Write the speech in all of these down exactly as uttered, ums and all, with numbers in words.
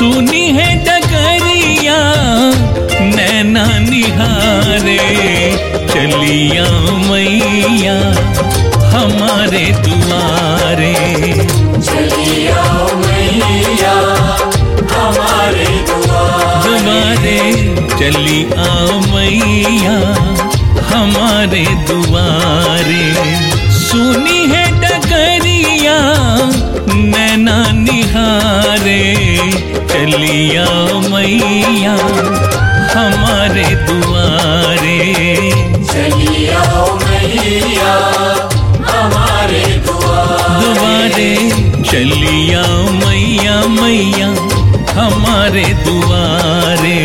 सुनी है डगरिया नैना निहारे, चलिया मैया हमारे दुआरे, चलिया मैया हमारे दुआरे, चली आओ मैया हमारे दुआरे। सुनी है डगरिया नैना निहारे, चलिया मैया हमारे दुआरे, चलिया मैया हमारे दुआरे, चलिया मैया मैया हमारे दुआरे।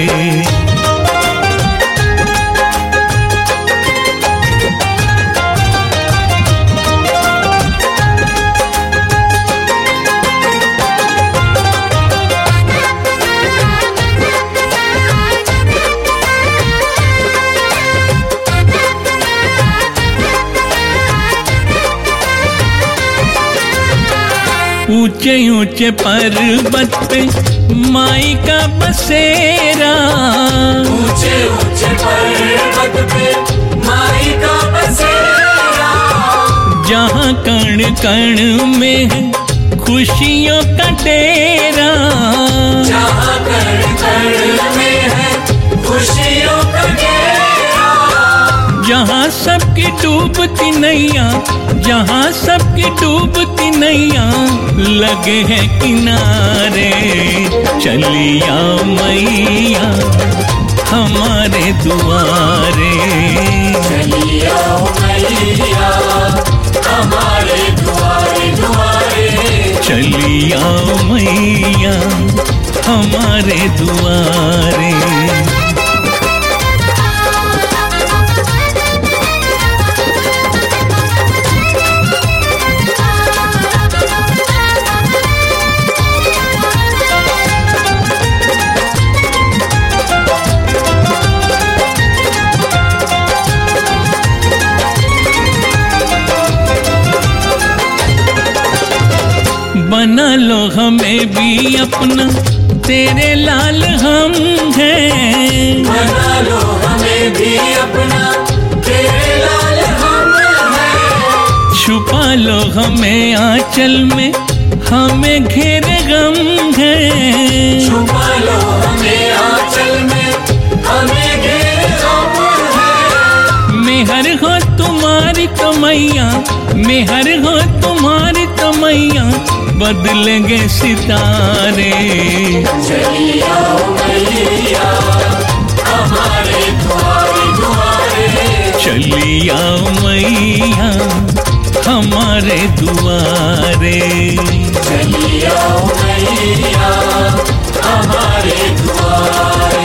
ऊंचे ऊंचे पर्वत पे माई का बसेरा, ऊंचे ऊंचे पर्वत पे माई का बसेरा, जहाँ कण कण में है खुशियों का डेरा, जहाँ कण कण में है खुशियों का डेरा, जहाँ सबकी डूबती नैया, जहाँ सबकी डूबती नैया लगे हैं किनारे, चलिया मैया हमारे दुआरे, चलिया मैया हमारे दुआरे दुआरे, चलिया मैया हमारे दुआरे। बना लो हमें भी अपना, तेरे लाल हम हैं, बना लो हमें भी अपना, तेरे लाल हम हैं, छुपा लो हमें आंचल में, हमें घेरे गम हैं, छुपा लो हमें आंचल में, हमें घेरे गम हैं, मेहर हो तुम्हारी तो मैया, मेहर हो तुम्हारी तो मैया बदलेंगे सितारे, चलिया मैया हमारे दुआरे दुआरे, चलिया मैया हमारे दुआरे, चलिया मैया हमारे दुआरे।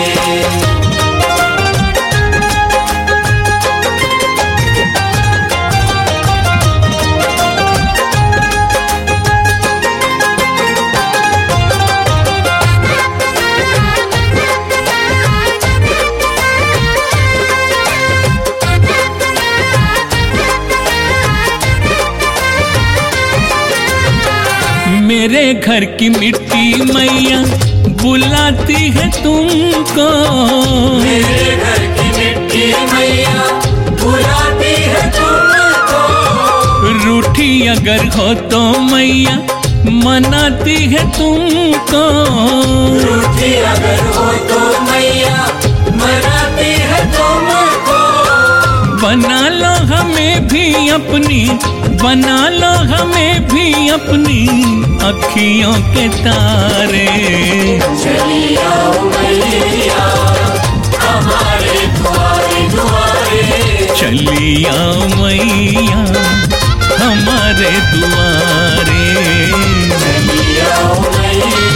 मेरे घर की मिट्टी मैया बुलाती है तुमको, मेरे घर की मिट्टी मैया बुलाती है तुमको, रूठी अगर हो तो मैया मनाती है तुमको, रूठी अगर हो तो मैया मनाती है तुमको, बना लो हमें भी अपनी, बना लो हमें भी अपनी अखियों के तारे, चलिया मैया हमारे दुआरे दुआरे, चलिया मैया हमारे दुआरे, चलिया मैया